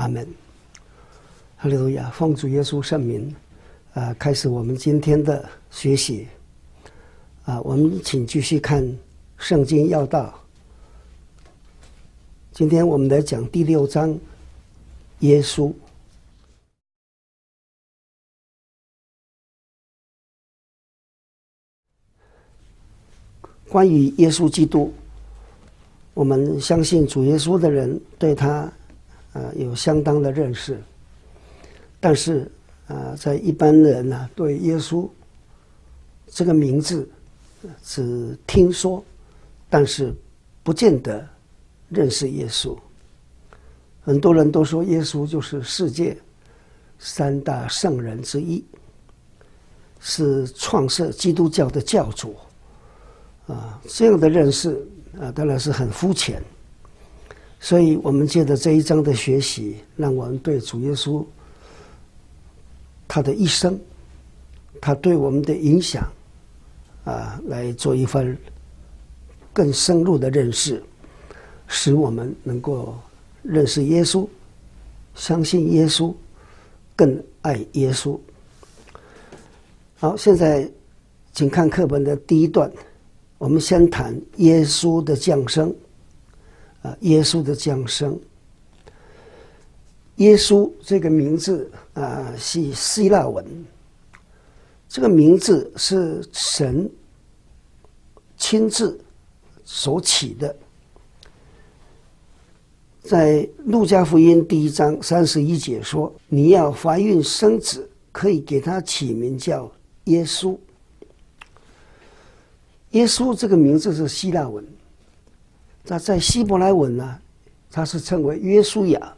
阿们。哈利路亚！奉主耶稣圣名，开始我们今天的学习。我们请继续看圣经要道。今天我们来讲第6章，耶稣。关于耶稣基督，我们相信主耶稣的人对他有相当的认识，但是在一般人呢，对耶稣这个名字只听说，但是不见得认识耶稣。很多人都说耶稣就是世界3大圣人之一，是创设基督教的教主。这样的认识当然是很肤浅。所以我们借着这一章的学习，让我们对主耶稣他的一生，他对我们的影响来做一番更深入的认识，使我们能够认识耶稣，相信耶稣，更爱耶稣。好，现在请看课本的第一段，我们先谈耶稣的降生。耶稣的降生，耶稣这个名字是希腊文，这个名字是神亲自所起的。在路加福音第1章31节说：“你要怀孕生子，可以给他起名叫耶稣。”耶稣这个名字是希腊文。那在希伯来文呢，它是称为约书亚。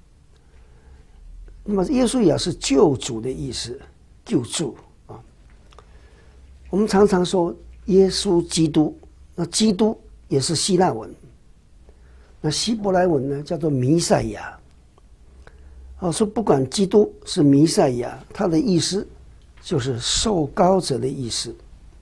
那么约书亚是救主的意思，救助啊。我们常常说耶稣基督，那基督也是希腊文。那希伯来文呢，叫做弥赛亚。说不管基督是弥赛亚，它的意思就是受膏者的意思。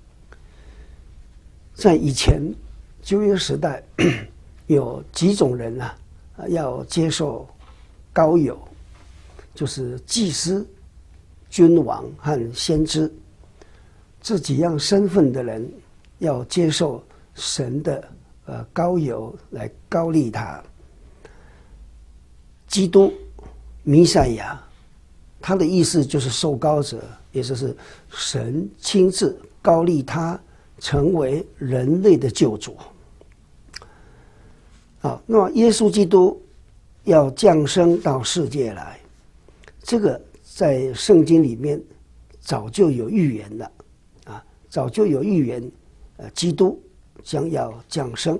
在以前旧约时代，有几种人要接受膏油，就是祭司、君王和先知，这几样身份的人要接受神的膏油来膏立他。基督弥赛亚，他的意思就是受膏者，也就是神亲自膏立他成为人类的救主。好，那么耶稣基督要降生到世界来，这个在圣经里面早就有预言了早就有预言，基督将要降生。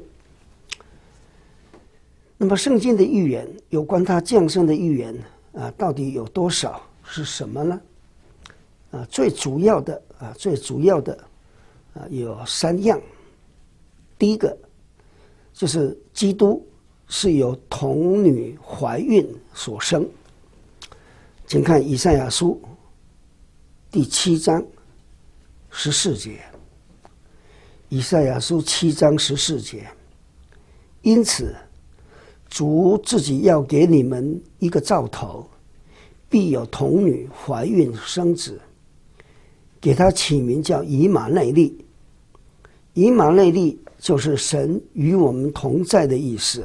那么圣经的预言，有关他降生的预言到底有多少？是什么呢？最主要的有3样。第一个就是基督是由童女怀孕所生，请看以赛亚书第7章14节。以赛亚书7章14节，因此主自己要给你们一个兆头，必有童女怀孕生子，给他起名叫以马内利。以马内利就是神与我们同在的意思。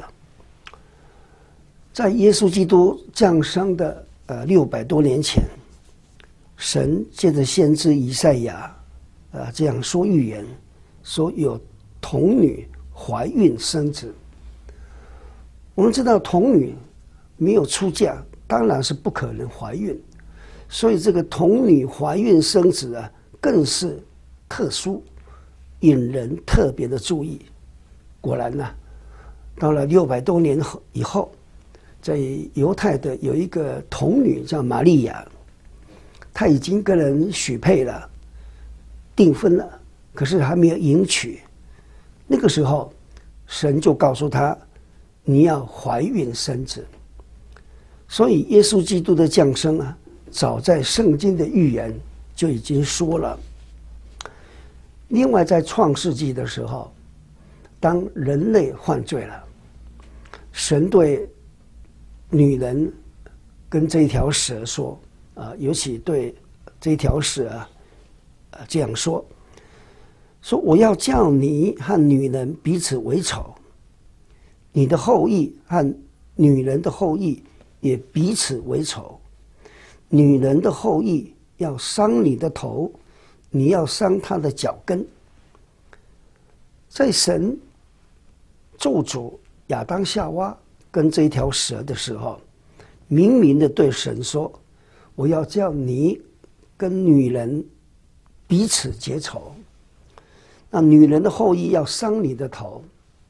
在耶稣基督降生的600多年前，神借着先知以赛亚这样说预言，说有童女怀孕生子。我们知道童女没有出嫁，当然是不可能怀孕，所以这个童女怀孕生子更是特殊，引人特别的注意。果然到了600多年以后，在犹太的有一个童女叫玛利亚，她已经跟人许配了，订婚了，可是还没有迎娶。那个时候神就告诉她，你要怀孕生子。所以耶稣基督的降生早在圣经的预言就已经说了。另外在创世纪的时候，当人类犯罪了，神对女人跟这一条蛇说尤其对这一条蛇这样说我要叫你和女人彼此为仇，你的后裔和女人的后裔也彼此为仇，女人的后裔要伤你的头，你要伤她的脚跟。在神咒诅亚当夏娃跟这一条蛇的时候，明明的对神说，我要叫你跟女人彼此结仇，那女人的后裔要伤你的头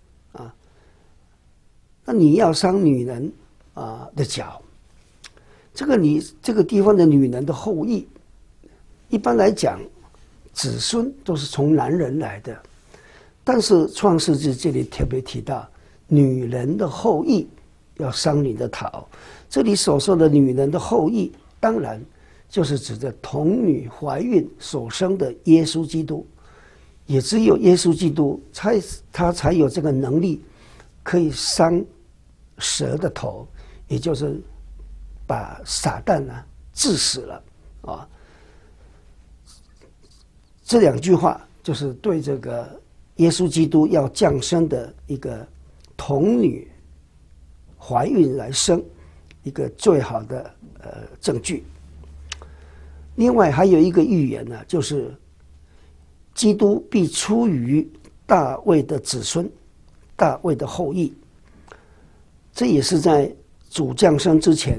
那你要伤女人的脚。你这个地方的女人的后裔，一般来讲子孙都是从男人来的，但是创世纪这里特别提到女人的后裔要伤你的头。这里所说的女人的后裔，当然就是指着童女怀孕所生的耶稣基督，也只有耶稣基督他才有这个能力可以伤蛇的头，也就是把撒旦治死了这两句话就是对这个耶稣基督要降生的一个童女怀孕来生一个最好的证据。另外还有一个预言就是基督必出于大卫的子孙，大卫的后裔。这也是在主降生之前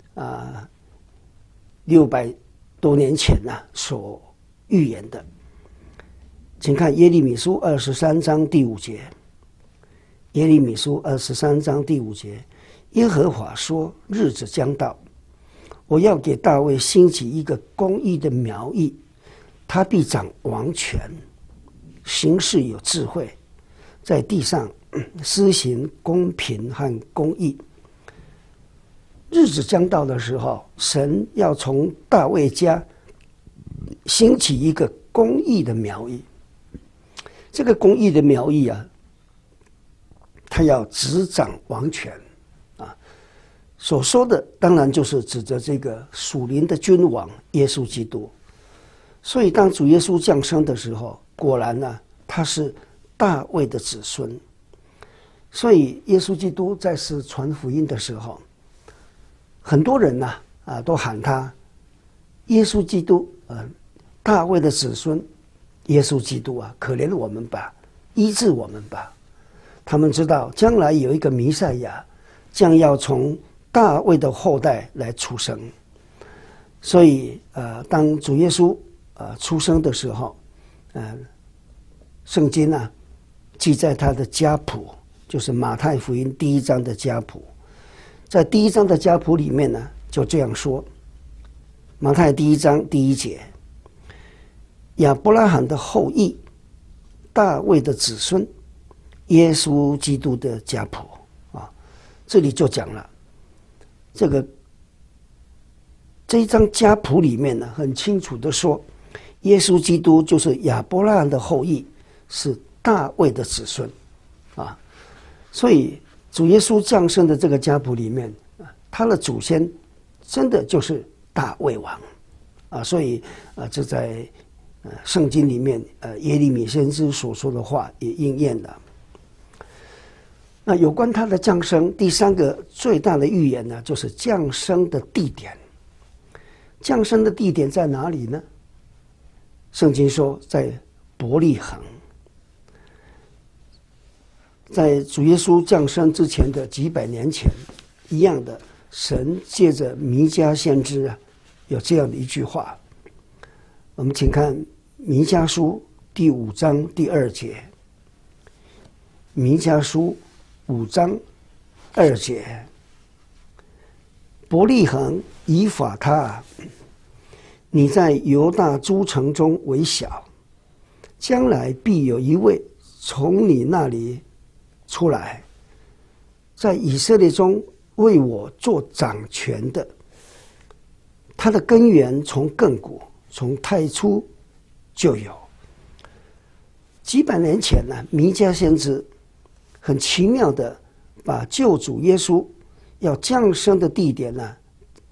600多年前所预言的。请看耶利米书23章第5节，耶利米书23章第5节，耶和华说，日子将到，我要给大卫兴起一个公义的苗裔，他必掌王权，行事有智慧，在地上施行公平和公义。日子将到的时候，神要从大卫家兴起一个公义的苗裔。这个公义的苗裔他要执掌王权所说的当然就是指着这个属灵的君王耶稣基督。所以当主耶稣降生的时候，果然他是大卫的子孙。所以耶稣基督在世传福音的时候，很多人都喊他耶稣基督大卫的子孙耶稣基督可怜我们吧，医治我们吧。他们知道将来有一个弥赛亚将要从大卫的后代来出生。所以当主耶稣出生的时候圣经记在他的家谱，就是马太福音第1章的家谱。在第1章的家谱里面就这样说，马太第1章第1节，亚伯拉罕的后裔，大卫的子孙，耶稣基督的家谱这里就讲了这一张家谱里面很清楚的说，耶稣基督就是亚伯拉罕的后裔，是大卫的子孙所以主耶稣降生的这个家谱里面他的祖先真的就是大卫王所以这在圣经里面耶利米先知所说的话也应验了。那有关他的降生，第3个最大的预言就是降生的地点。降生的地点在哪里呢？圣经说在伯利恒。在主耶稣降生之前的几百年前，一样的，神借着弥迦先知有这样的一句话。我们请看弥迦书第5章第2节。弥迦书5章2节，伯利恒以法他，你在犹大诸城中为小，将来必有一位从你那里出来，在以色列中为我做掌权的。他的根源从亘古，从太初就有。几百年前弥迦先知很奇妙的把救主耶稣要降生的地点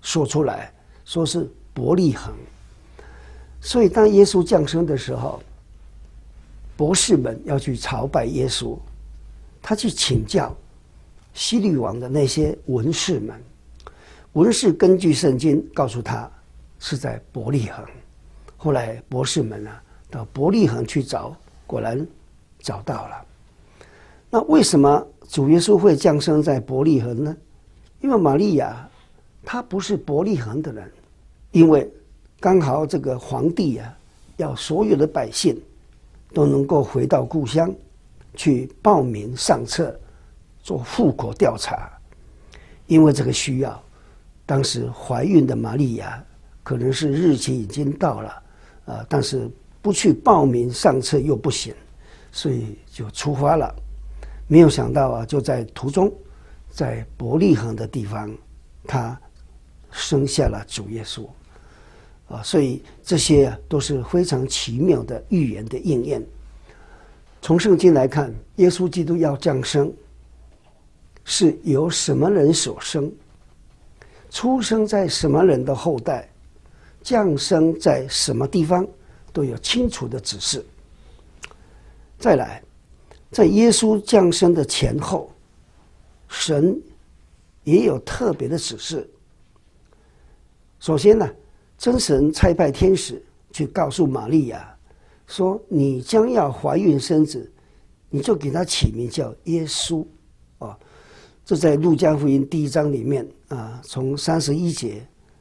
说出来，说是伯利恒。所以当耶稣降生的时候，博士们要去朝拜耶稣，他去请教希律王的那些文士们，文士根据圣经告诉他是在伯利恒。后来博士们到伯利恒去找，果然找到了。那为什么主耶稣会降生在伯利恒呢？因为玛利亚她不是伯利恒的人，因为刚好这个皇帝要所有的百姓都能够回到故乡去报名上册做户口调查。因为这个需要，当时怀孕的玛利亚可能是日期已经到了，但是不去报名上册又不行，所以就出发了。没有想到就在途中，在伯利恒的地方，他生下了主耶稣。所以这些都是非常奇妙的预言的应验。从圣经来看，耶稣基督要降生，是由什么人所生，出生在什么人的后代，降生在什么地方，都有清楚的指示。再来，在耶稣降生的前后，神也有特别的指示。首先呢，真神差派天使去告诉玛利亚说，你将要怀孕生子，你就给他起名叫耶稣。这在路加福音第1章里面从31节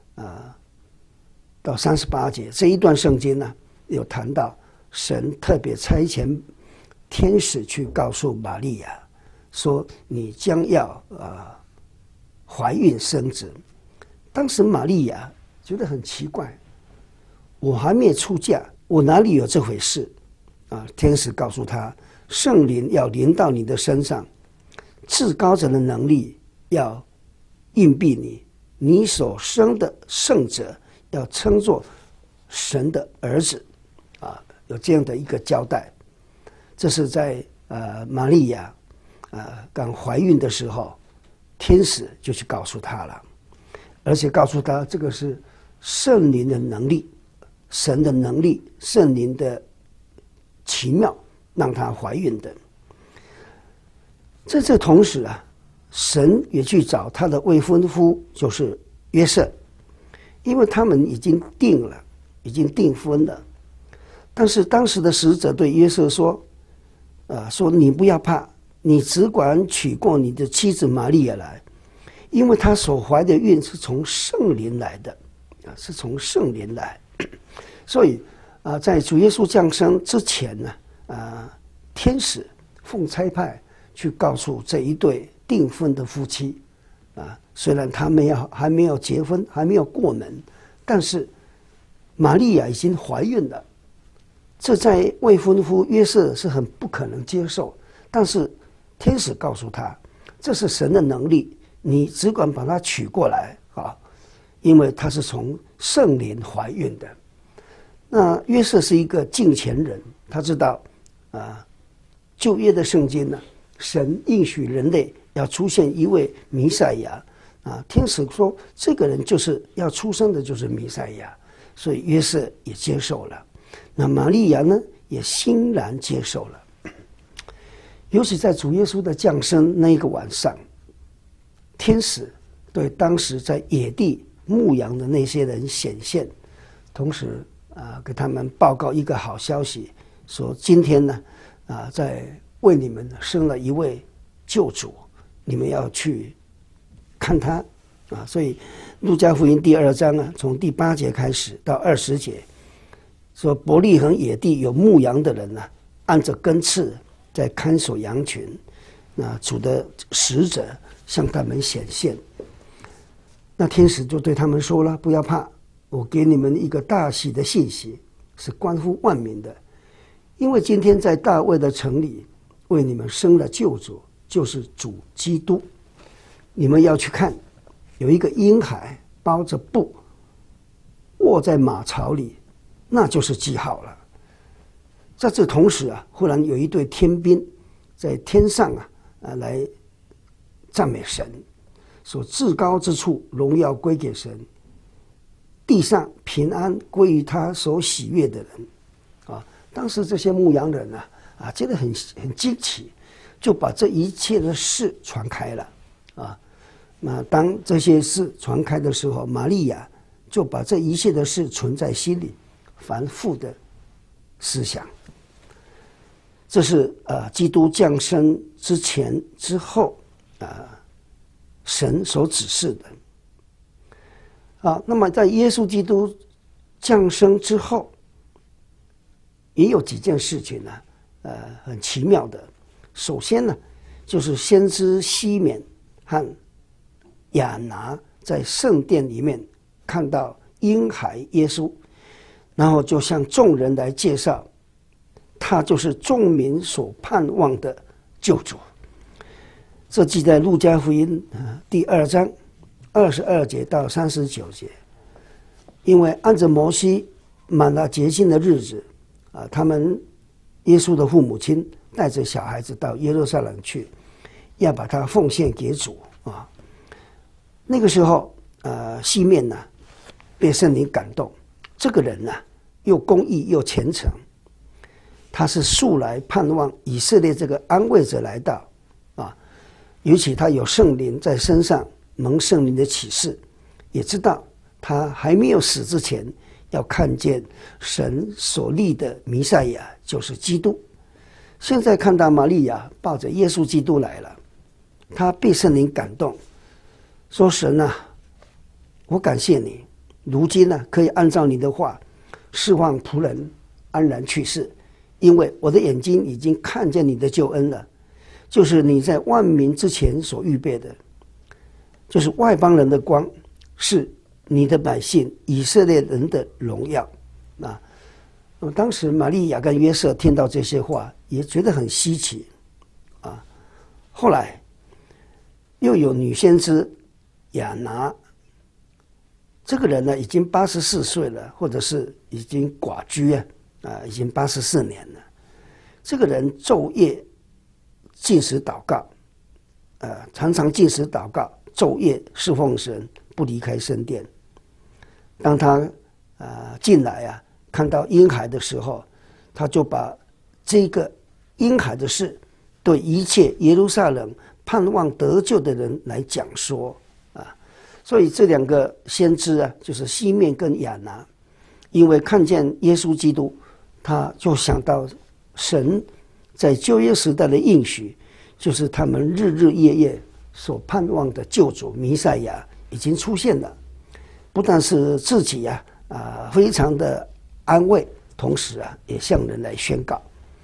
到38节这一段圣经呢，有谈到神特别差遣天使去告诉玛利亚说，你将要怀孕生子。当时玛利亚觉得很奇怪，我还没出嫁，我哪里有这回事天使告诉他，圣灵要临到你的身上，至高者的能力要荫庇你，你所生的圣者要称作神的儿子有这样的一个交代。这是在玛利亚刚怀孕的时候，天使就去告诉她了，而且告诉她这个是圣灵的能力，神的能力，圣灵的奇妙让她怀孕的。在这同时神也去找他的未婚夫，就是约瑟，因为他们已经定了，已经订婚了。但是当时的使者对约瑟说说你不要怕，你只管娶过你的妻子玛利亚来，因为她所怀的孕是从圣灵来的是从圣灵来。所以在主耶稣降生之前呢天使奉差派去告诉这一对订婚的夫妻虽然他们还没有结婚，还没有过门，但是玛利亚已经怀孕了。这在未婚夫约瑟是很不可能接受，但是天使告诉他，这是神的能力，你只管把她娶过来因为她是从圣灵怀孕的。那约瑟是一个敬虔人，他知道旧约的圣经呢，神应许人类要出现一位弥赛亚天使说这个人就是要出生的，就是弥赛亚，所以约瑟也接受了。那玛利亚呢，也欣然接受了。尤其在主耶稣的降生那一个晚上，天使对当时在野地牧羊的那些人显现，同时给他们报告一个好消息，说今天呢在为你们生了一位救主，你们要去看他所以路加福音第2章从第8节开始到20节，说伯利恒野地有牧羊的人按着根刺在看守羊群，那主的使者向他们显现。那天使就对他们说了，不要怕，我给你们一个大喜的信息，是关乎万民的，因为今天在大卫的城里为你们生了救主，就是主基督。你们要去看，有一个婴孩包着布卧在马槽里，那就是记号了。在这同时忽然有一队天兵在天上来赞美神，说至高之处荣耀归给神， 地上平安归于他所喜悦的人。啊，当时这些牧羊人觉得很惊奇，就把这一切的事传开了。啊，那当这些事传开的时候，玛利亚就把这一切的事存在心里，反复的思想。这是基督降生之前之后神所指示的。那么在耶稣基督降生之后，也有几件事情很奇妙的。首先呢，就是先知西缅和亚拿在圣殿里面看到婴孩耶稣，然后就向众人来介绍，他就是众民所盼望的救主。这记在路加福音第2章22节到39节。因为按着摩西满了节庆的日子，他们耶稣的父母亲带着小孩子到耶路撒冷去，要把他奉献给主啊。那个时候西面被圣灵感动，这个人又公义又虔诚，他是素来盼望以色列这个安慰者来到尤其他有圣灵在身上，蒙圣灵的启示，也知道他还没有死之前要看见神所立的弥赛亚，就是基督。现在看到玛利亚抱着耶稣基督来了，他被圣灵感动，说神我感谢你，如今可以按照你的话释放仆人安然去世，因为我的眼睛已经看见你的救恩了，就是你在万民之前所预备的，就是外邦人的光，是你的百姓以色列人的荣耀。当时玛利亚跟约瑟听到这些话，也觉得很稀奇后来又有女先知亚拿，这个人已经84岁了，或者是已经寡居已经84年了。这个人昼夜禁食祷告，常常禁食祷告，昼夜侍奉神，不离开圣殿。当他进来看到婴孩的时候，他就把这个婴孩的事对一切耶路撒冷盼望得救的人来讲说所以这两个先知就是西面跟亚拿，因为看见耶稣基督，他就想到神在旧约时代的应许，就是他们日日夜夜所盼望的救主弥赛亚已经出现了。不但是自己非常的安慰，同时也向人来宣告。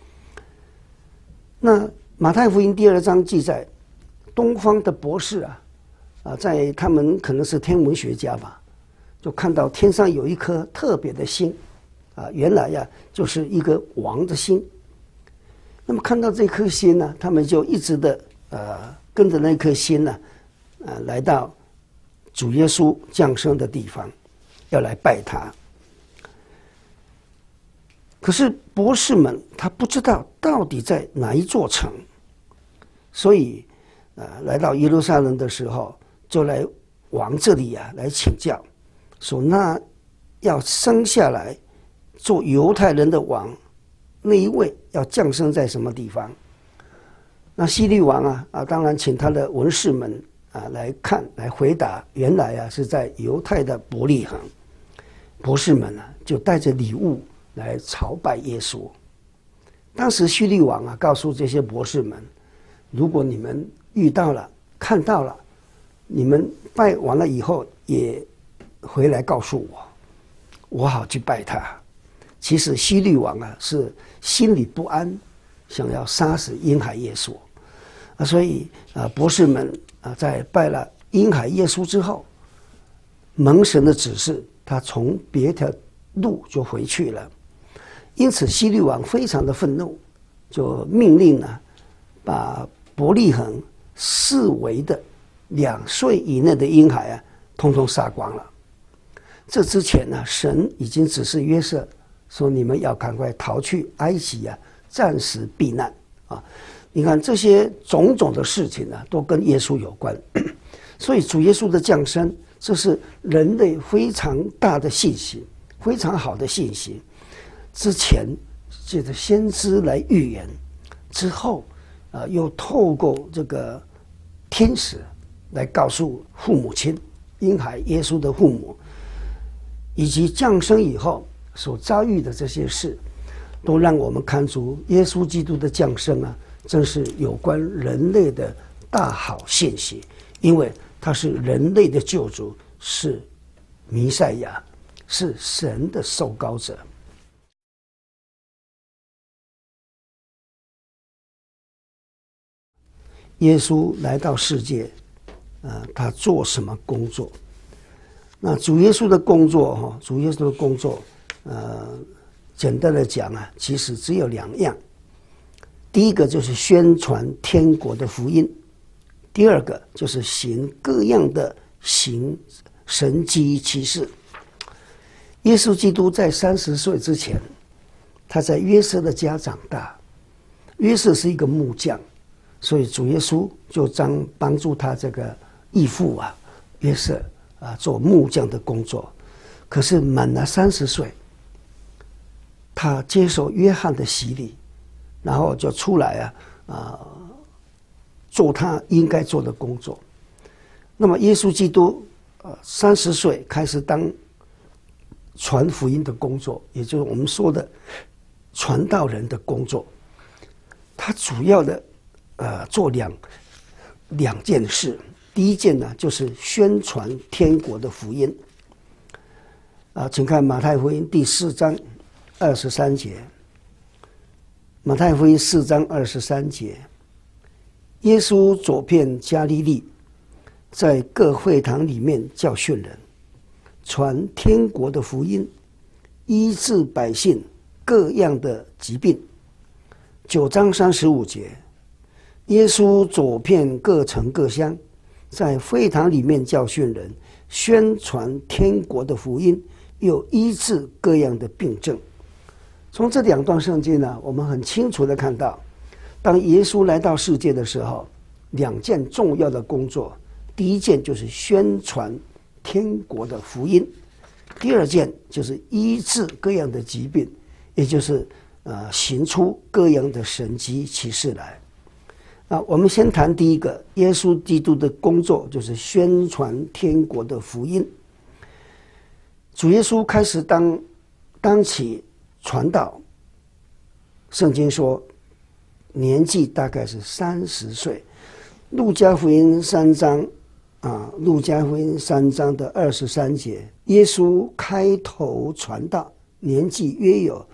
那马太福音第2章记载，东方的博士在他们可能是天文学家吧，就看到天上有一颗特别的星原来就是一个王的星。那么看到这颗星他们就一直的跟着那颗星来到主耶稣降生的地方，要来拜他。可是博士们他不知道到底在哪一座城，所以来到耶路撒冷的时候，就来王这里来请教，说那要生下来做犹太人的王，那一位要降生在什么地方？那希律王当然请他的文士们来看来回答，原来是在犹太的伯利恒。博士们就带着礼物来朝拜耶稣。当时希律王告诉这些博士们，如果你们遇到了看到了，你们拜完了以后也回来告诉我，我好去拜他。其实希律王是心里不安，想要杀死婴孩耶稣所以博士们在拜了婴孩耶稣之后，蒙神的指示，他从别条路就回去了。因此希律王非常的愤怒，就命令把伯利恒四围的2岁以内的婴孩统统杀光了。这之前神已经指示约瑟说，你们要赶快逃去埃及暂时避难你看这些种种的事情都跟耶稣有关所以主耶稣的降生这是人类非常大的信息，非常好的信息。之前借着先知来预言，之后又透过这个天使来告诉父母亲婴孩耶稣的父母，以及降生以后所遭遇的这些事，都让我们看出耶稣基督的降生啊，真是有关人类的大好信息，因为他是人类的救主，是弥赛亚，是神的受膏者。耶稣来到世界，他做什么工作？那主耶稣的工作，主耶稣的工作，简单的讲啊，其实只有2样。第一个就是宣传天国的福音，第二个就是行各样的神迹奇事。耶稣基督在30岁之前，他在约瑟的家长大。约瑟是一个木匠，所以主耶稣就帮助他这个义父约瑟做木匠的工作。可是满了30岁，他接受约翰的洗礼，然后就出来做他应该做的工作。那么耶稣基督30岁开始当传福音的工作，也就是我们说的传道人的工作。他主要的做两件事。第一件呢，就是宣传天国的福音。请看马太福音第4章23节。马太福音4章23节，耶稣走遍加利利，在各会堂里面教训人，传天国的福音，医治百姓各样的疾病。9章35节，耶稣走遍各城各乡，在会堂里面教训人，宣传天国的福音，又医治各样的病症。从这2段圣经呢，我们很清楚的看到，当耶稣来到世界的时候，2件重要的工作。第一件就是宣传天国的福音，第二件就是医治各样的疾病，也就是行出各样的神迹奇事来。我们先谈第一个，耶稣基督的工作就是宣传天国的福音。主耶稣开始当起传道，圣经说年纪大概是30岁。路加福音3章路加福音3章的23节，耶稣开头传道，年纪约有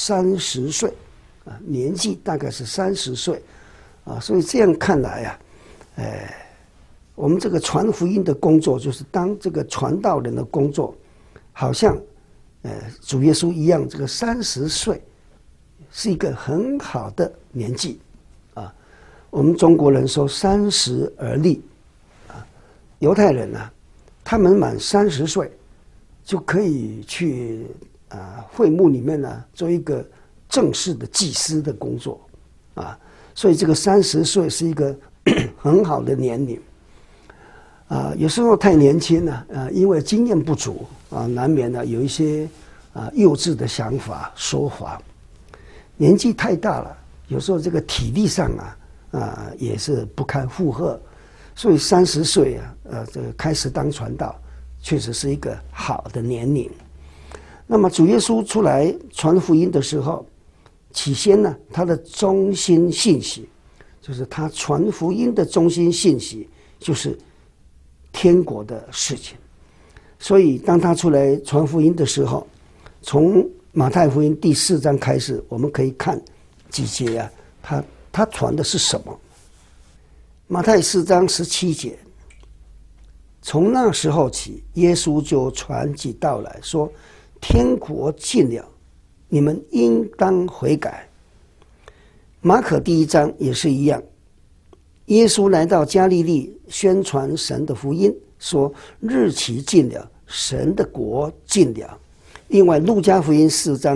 30岁，年纪大概是30岁，所以这样看来我们这个传福音的工作，就是当这个传道人的工作，好像主耶稣一样，这个30岁是一个很好的年纪我们中国人说30而立犹太人他们满30岁就可以去会幕里面做一个正式的祭司的工作所以这个30岁是一个很好的年龄有时候太年轻了因为经验不足难免有一些幼稚的想法说法。年纪太大了，有时候这个体力上也是不堪负荷，所以30岁这个开始当传道，确实是一个好的年龄。那么主耶稣出来传福音的时候，起先呢，他的中心信息，就是他传福音的中心信息，就是天国的事情。所以当他出来传福音的时候，从马太福音第4章开始，我们可以看几节他传的是什么。马太4章17节，从那时候起，耶稣就传起道来说，天国近了，你们应当悔改。马可第1章也是一样，耶稣来到加利利，宣传神的福音，说日期近了，神的国近了。另外路加福音4章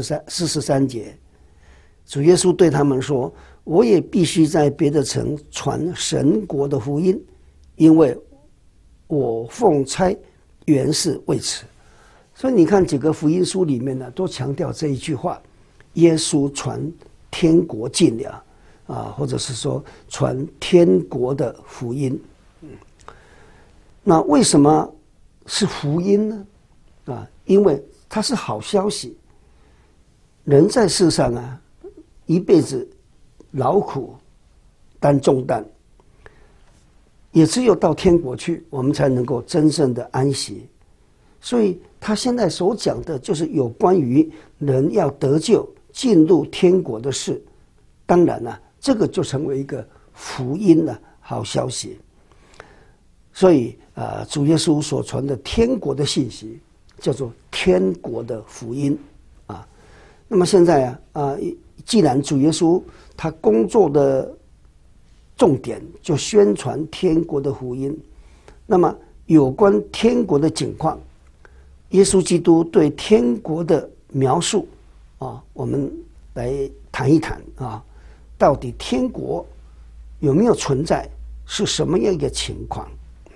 43节，主耶稣对他们说，我也必须在别的城传神国的福音，因为我奉差原是为此。所以你看几个福音书里面呢，都强调这一句话：耶稣传天国近了啊，或者是说传天国的福音。那为什么是福音呢？啊，因为它是好消息。人在世上啊，一辈子劳苦担重担，也只有到天国去，我们才能够真正的安息。所以他现在所讲的就是有关于人要得救进入天国的事。当然了，这个就成为一个福音的好消息。所以主耶稣所传的天国的信息叫做天国的福音啊。那么现在既然主耶稣他工作的重点就宣传天国的福音，那么有关天国的景况，耶稣基督对天国的描述啊，我们来谈一谈啊，到底天国有没有存在，是什么样一个情况？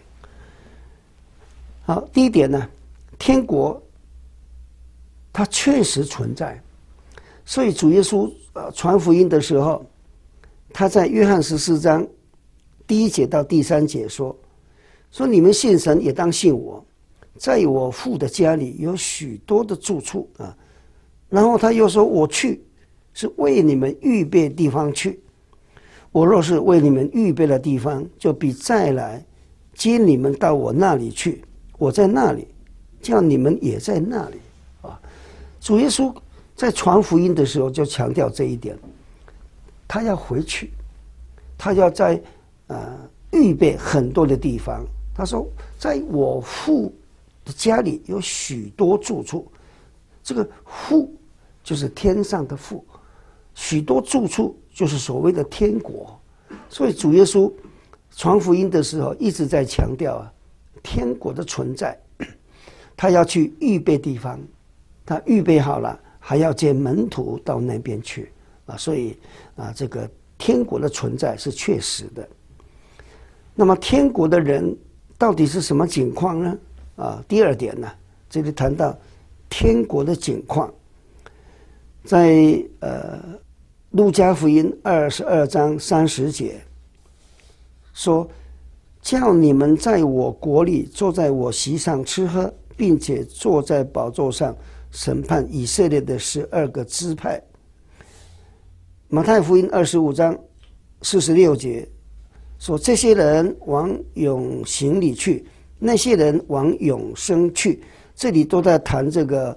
好，第一点呢，天国它确实存在，所以主耶稣传福音的时候，他在约翰14章第1节到第3节说你们信神也当信我，在我父的家里有许多的住处啊。然后他又说，我去是为你们预备地方去，我若是为你们预备了地方，就必再来接你们到我那里去，我在那里，叫你们也在那里啊。主耶稣在传福音的时候就强调这一点，他要回去，他要在预备很多的地方。他说，在我父的家里有许多住处，这个父就是天上的父，许多住处就是所谓的天国。所以主耶稣传福音的时候一直在强调天国的存在，他要去预备地方，他预备好了，还要接门徒到那边去啊。所以这个天国的存在是确实的。那么天国的人到底是什么情况呢？第二点呢，这里谈到天国的景况，在路加福音22章30节说，叫你们在我国里坐在我席上吃喝，并且坐在宝座上审判以色列的12个支派。马太福音25章46节说，这些人往永刑里去，那些人往永生去。这里都在谈这个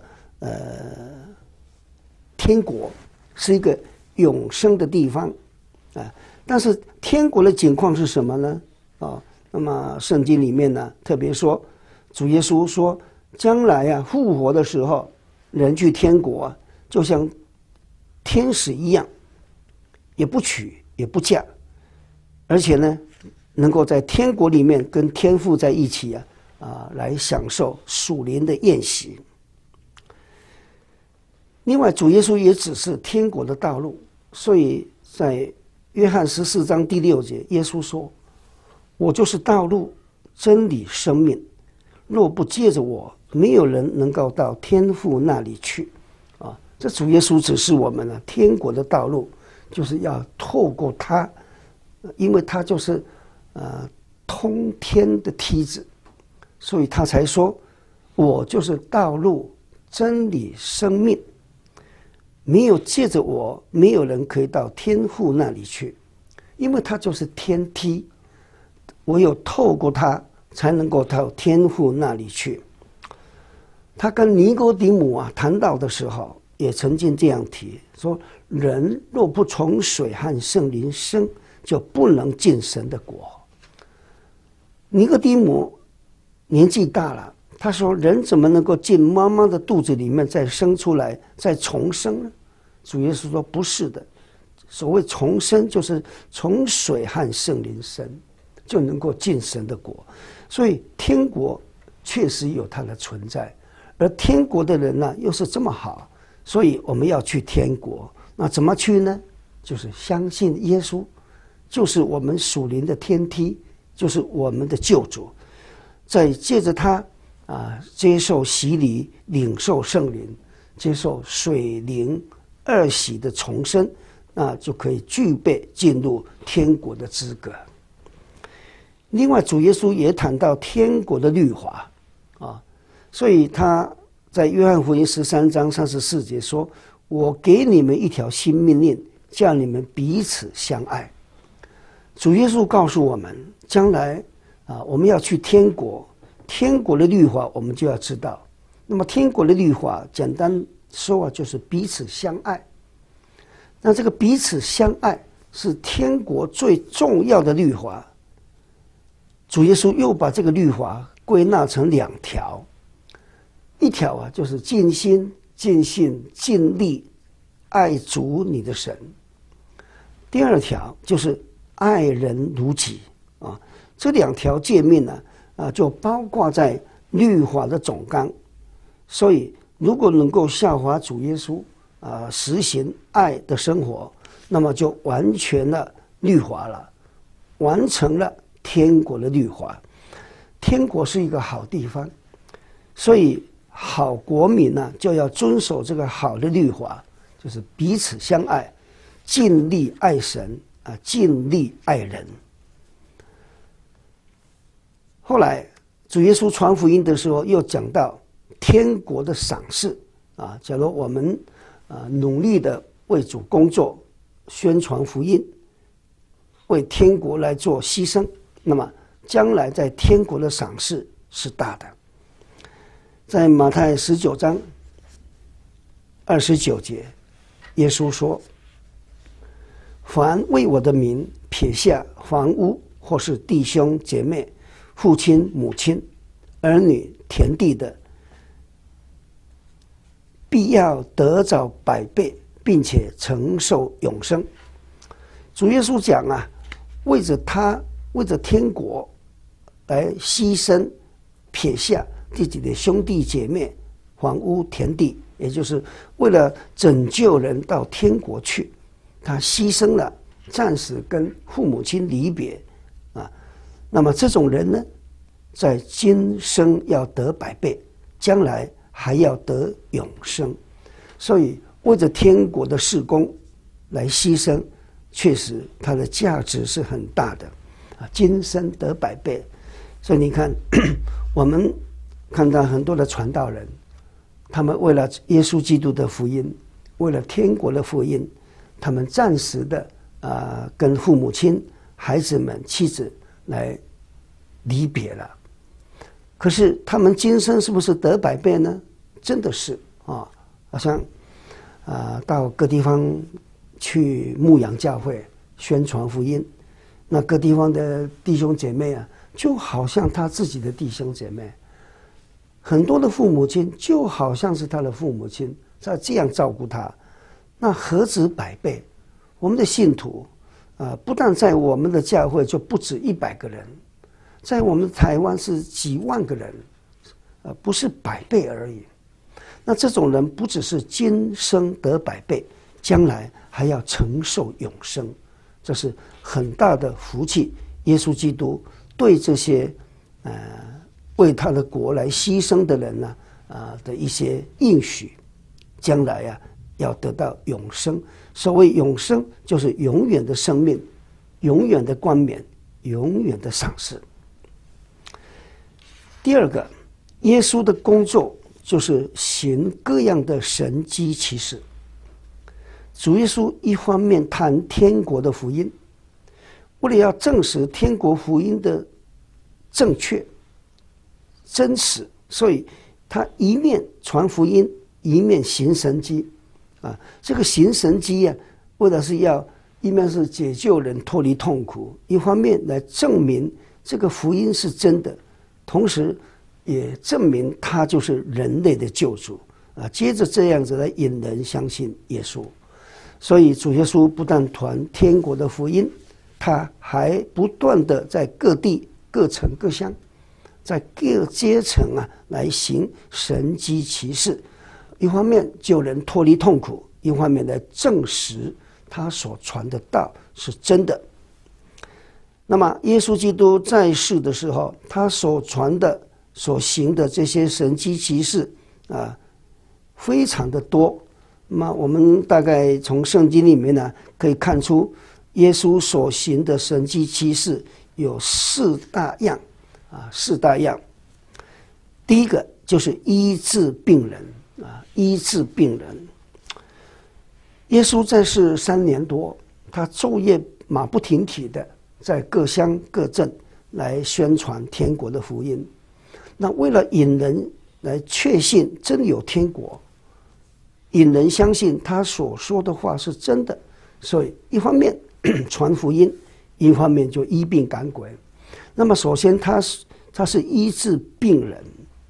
天国是一个永生的地方啊。但是天国的景况是什么呢？那么圣经里面呢，特别说主耶稣说，将来复活的时候，人去天国就像天使一样，也不娶也不嫁，而且呢能够在天国里面跟天父在一起来享受属灵的宴席。另外主耶稣也指示天国的道路，所以在约翰14章第6节，耶稣说，我就是道路真理生命，若不借着我，没有人能够到天父那里去这主耶稣指示我们天国的道路就是要透过他，因为他就是通天的梯子，所以他才说，我就是道路真理生命，没有借着我，没有人可以到天父那里去，因为他就是天梯，唯有透过他才能够到天父那里去。他跟尼哥底母谈到的时候也曾经这样提，说人若不从水和圣灵生，就不能进神的国。尼哥底母年纪大了，他说，人怎么能够进妈妈的肚子里面再生出来再重生呢？主耶稣说，不是的，所谓重生就是从水和圣灵生，就能够进神的国。所以天国确实有它的存在，而天国的人又是这么好，所以我们要去天国。那怎么去呢？就是相信耶稣，就是我们属灵的天梯，就是我们的救主。 再借着他接受洗礼，领受圣灵，接受水灵二洗的重生，那就可以具备进入天国的资格。另外，主耶稣也谈到天国的律法所以他在约翰福音13章34节说：“我给你们一条新命令，叫你们彼此相爱。”主耶稣告诉我们，将来我们要去天国，天国的律法我们就要知道。那么天国的律法简单说就是彼此相爱。那这个彼此相爱是天国最重要的律法。主耶稣又把这个律法归纳成2条，一条就是尽心尽性尽力爱主你的神，第2条就是爱人如己这2条诫命就包括在律法的总纲。所以如果能够效法主耶稣实行爱的生活，那么就完全了律法了，完成了天国的律法。天国是一个好地方，所以好国民就要遵守这个好的律法，就是彼此相爱，尽力爱神尽力爱人。后来主耶稣传福音的时候又讲到天国的赏赐假如我们努力的为主工作，宣传福音，为天国来做牺牲，那么将来在天国的赏赐是大的。在马太19章29节，耶稣说：“凡为我的名撇下房屋，或是弟兄姐妹、父亲母亲、儿女、田地的，必要得着100倍，并且承受永生。”主耶稣讲为着天国来牺牲，撇下自己的兄弟姐妹、房屋田地，也就是为了拯救人到天国去，他牺牲了，暂时跟父母亲离别那么这种人呢，在今生要得100倍，将来还要得永生。所以为着天国的事工来牺牲，确实它的价值是很大的今生得100倍。所以你看我们看到很多的传道人，他们为了耶稣基督的福音，为了天国的福音，他们暂时的跟父母亲、孩子们、妻子来离别了。可是他们今生是不是得100倍呢？真的是好像到各地方去牧养教会、宣传福音，那各地方的弟兄姐妹就好像他自己的弟兄姐妹，很多的父母亲就好像是他的父母亲，在这样照顾他，那何止100倍？我们的信徒不但在我们的教会就不止100个人，在我们台湾是几万个人，不是100倍而已。那这种人不只是今生得100倍，将来还要承受永生，这是很大的福气。耶稣基督对这些为他的国来牺牲的人的一些应许，将来要得到永生。所谓永生，就是永远的生命，永远的冠冕，永远的赏赐。第2个，耶稣的工作就是行各样的神迹奇事。主耶稣一方面谈天国的福音，为了要证实天国福音的正确真实，所以他一面传福音，一面行神迹这个行神迹为了是要一面是解救人脱离痛苦，一方面来证明这个福音是真的，同时也证明他就是人类的救主接着这样子来引人相信耶稣。所以主耶稣不但传天国的福音，他还不断的在各地各城各乡，在各阶层来行神迹奇事，一方面救人脱离痛苦，一方面来证实他所传的道是真的。 那么耶稣基督在世的时候，他所传的、所行的这些神迹奇事啊，非常的多。那么我们大概从圣经里面呢，可以看出耶稣所行的神迹奇事有4大样啊，4大样。第一个就是医治病人啊，医治病人。耶稣在世3年多，他昼夜马不停蹄的在各乡各镇来宣传天国的福音。那为了引人来确信真有天国，引人相信他所说的话是真的，所以一方面传福音，一方面就医病赶鬼。那么首先他是医治病人。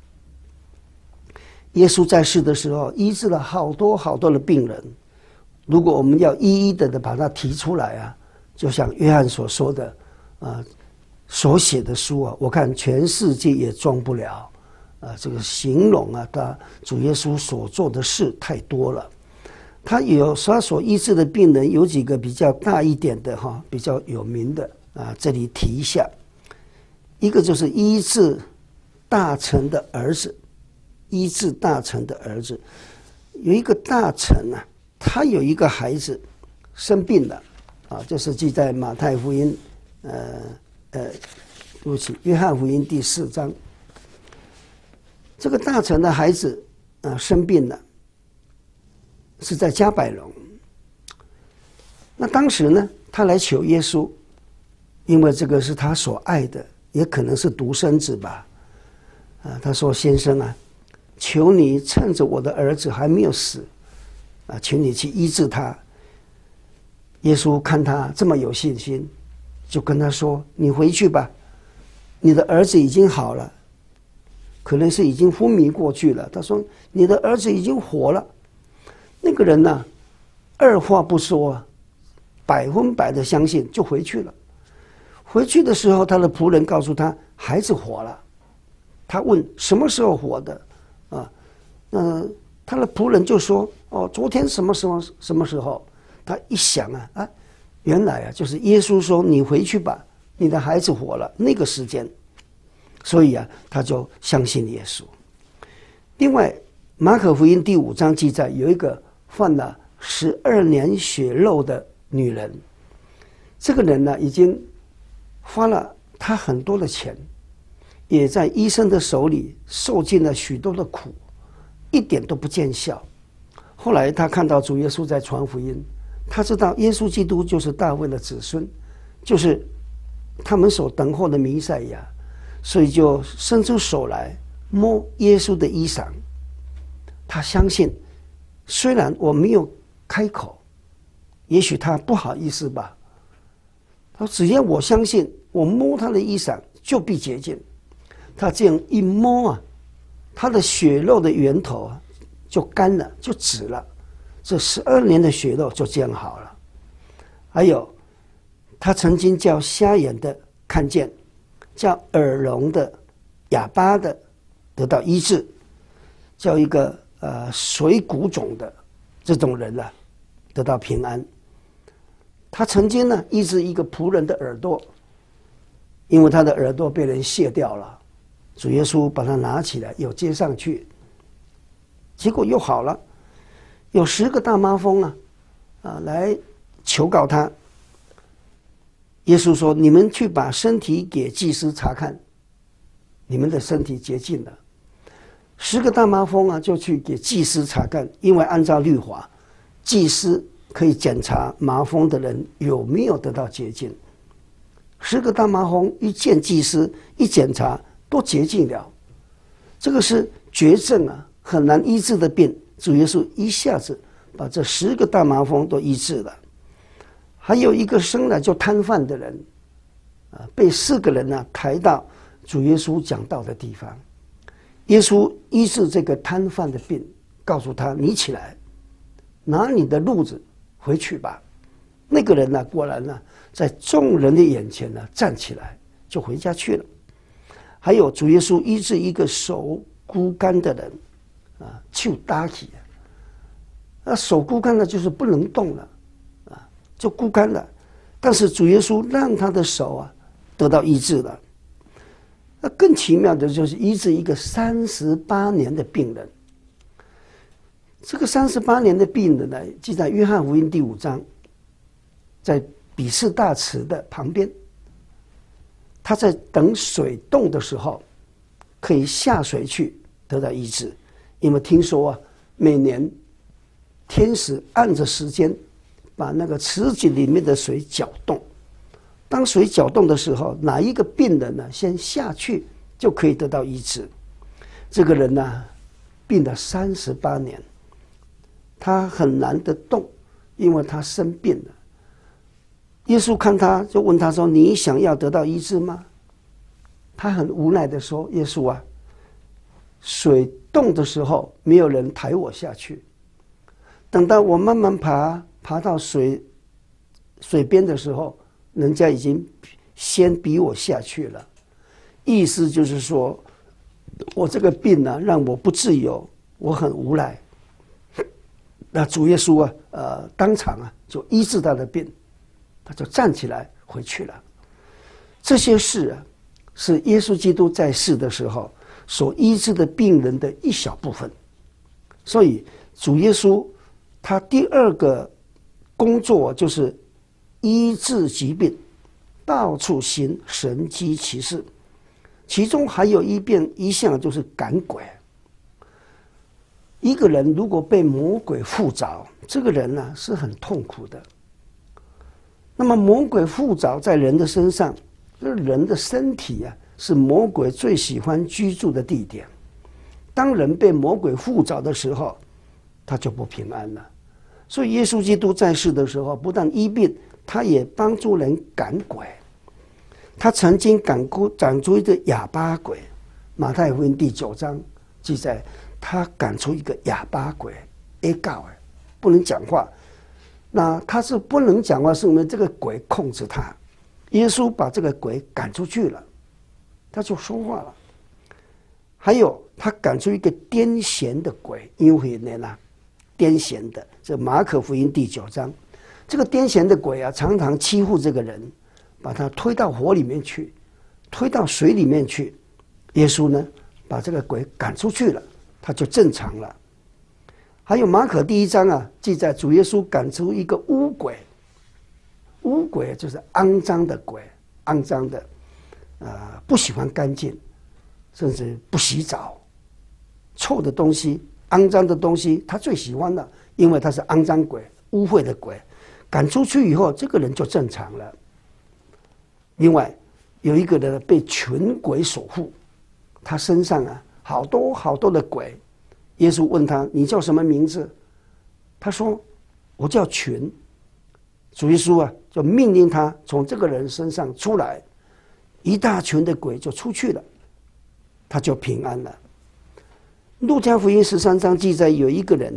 耶稣在世的时候医治了好多好多的病人，如果我们要一一的把它提出来啊，就像约翰所说的所写的书啊，我看全世界也装不了这个形容啊，他主耶稣所做的事太多了。他所医治的病人有几个比较大一点的比较有名的这里提一下。一个就是医治大臣的儿子，医治大臣的儿子。有一个大臣啊，他有一个孩子生病了这是记在马太福音对不起，约翰福音第4章。这个大臣的孩子生病了，是在加百农。那当时呢，他来求耶稣，因为这个是他所爱的，也可能是独生子吧。他说：“先生啊，求你趁着我的儿子还没有死求你去医治他。”耶稣看他这么有信心，就跟他说：“你回去吧，你的儿子已经好了，可能是已经昏迷过去了。”他说：“你的儿子已经活了。”那个人呢，二话不说100%的相信，就回去了。回去的时候，他的仆人告诉他，孩子活了。他问什么时候活的他的仆人就说：“昨天什么时候？”他一想原来就是耶稣说：“你回去吧，你的孩子活了。”那个时间，所以他就相信耶稣。另外，马可福音第5章记载，有一个患了12年血漏的女人。这个人呢，已经花了他很多的钱，也在医生的手里受尽了许多的苦，一点都不见效。后来他看到主耶稣在传福音，他知道耶稣基督就是大卫的子孙，就是他们所等候的弥赛亚，所以就伸出手来摸耶稣的衣裳。他相信，虽然我没有开口，也许他不好意思吧，他说只要我相信，我摸他的衣裳就必洁净。他这样一摸他的血肉的源头就干了，就止了，这12年的血肉就这样好了。还有，他曾经叫瞎眼的看见，叫耳聋的、哑巴的得到医治，叫一个水谷肿的这种人得到平安。他曾经呢医治一个仆人的耳朵，因为他的耳朵被人卸掉了，主耶稣把他拿起来又接上去，结果又好了。有10个大麻风来求告他。耶稣说：“你们去把身体给祭司查看，你们的身体洁净了。”10个大麻风就去给祭司查看，因为按照律法，祭司可以检查麻风的人有没有得到洁净。10个大麻风一见祭司，一检查都洁净了。这个是绝症很难医治的病，主耶稣一下子把这10个大麻风都医治了。还有一个生来就瘫痪的人被4个人抬到主耶稣讲道的地方。耶稣医治这个瘫痪的病，告诉他：“你起来，拿你的褥子回去吧。”那个人果然在众人的眼前站起来，就回家去了。还有主耶稣医治一个手枯干的人手打起手枯干了，就是不能动了就枯干了。但是主耶稣让他的手得到医治了。那更奇妙的就是医治一个38年的病人。这个38年的病人呢，记在约翰福音第5章，在比士大池的旁边，他在等水动的时候，可以下水去得到医治。因为听说啊，每年天使按着时间把那个池井里面的水搅动，当水搅动的时候，哪一个病人呢先下去就可以得到医治。这个人呢，病了38年，他很难得动，因为他生病了。耶稣看他就问他说：“你想要得到医治吗？”他很无奈的说：“耶稣啊，水动的时候没有人抬我下去，等到我慢慢爬到水边的时候，人家已经先比我下去了。”意思就是说，我这个病呢，让我不自由，我很无奈。那主耶稣当场就医治他的病，他就站起来回去了。这些事是耶稣基督在世的时候所医治的病人的一小部分。所以主耶稣他第二个工作就是医治疾病，到处行神迹奇事，其中还有一项就是赶鬼。一个人如果被魔鬼附着，这个人呢是很痛苦的。那么魔鬼附着在人的身上，人的身体是魔鬼最喜欢居住的地点。当人被魔鬼附着的时候，他就不平安了。所以耶稣基督在世的时候，不但医病，他也帮助人赶鬼。他曾经赶出一个哑巴鬼，马太福音第9章记载，他赶出一个哑巴鬼，不能讲话。那他是不能讲话，是因为这个鬼控制他。耶稣把这个鬼赶出去了，他就说话了。还有他赶出一个癫痫的鬼，因为呢，癫痫的，这马可福音第9章，这个癫痫的鬼常常欺负这个人，把他推到火里面去，推到水里面去。耶稣呢，把这个鬼赶出去了，他就正常了。还有马可第1章记载主耶稣赶出一个污鬼，污鬼就是肮脏的鬼，肮脏的，不喜欢干净，甚至不洗澡，臭的东西、肮脏的东西，他最喜欢了，因为他是肮脏鬼、污秽的鬼。赶出去以后，这个人就正常了。另外，有一个人被群鬼所附，他身上好多好多的鬼。耶稣问他：“你叫什么名字？”他说：“我叫群。”主耶稣就命令他从这个人身上出来，一大群的鬼就出去了，他就平安了。路加福音13章记载，有一个人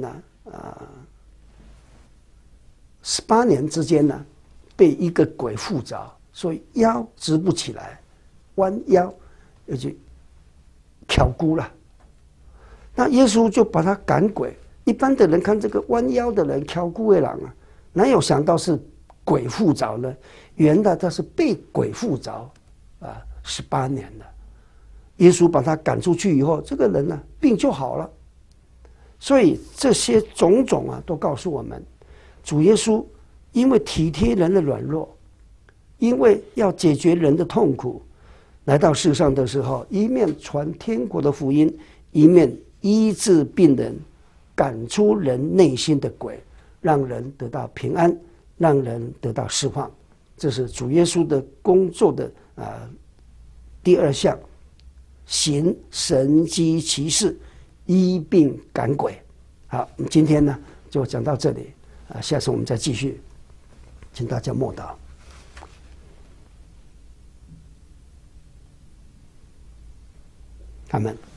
18年之间被一个鬼附着，所以腰直不起来，弯腰也就翘骨了。那耶稣就把他赶鬼。一般的人看这个弯腰的人、翘骨的人哪有想到是鬼附着呢？原来他是被鬼附着18年了。耶稣把他赶出去以后，这个人病就好了。所以这些种种都告诉我们，主耶稣因为体贴人的软弱，因为要解决人的痛苦，来到世上的时候，一面传天国的福音，一面医治病人，赶出人内心的鬼，让人得到平安，让人得到释放。这是主耶稣的工作的第2项，行神迹奇事，医病赶鬼。好，今天呢就讲到这里下次我们再继续，请大家默祷。阿们。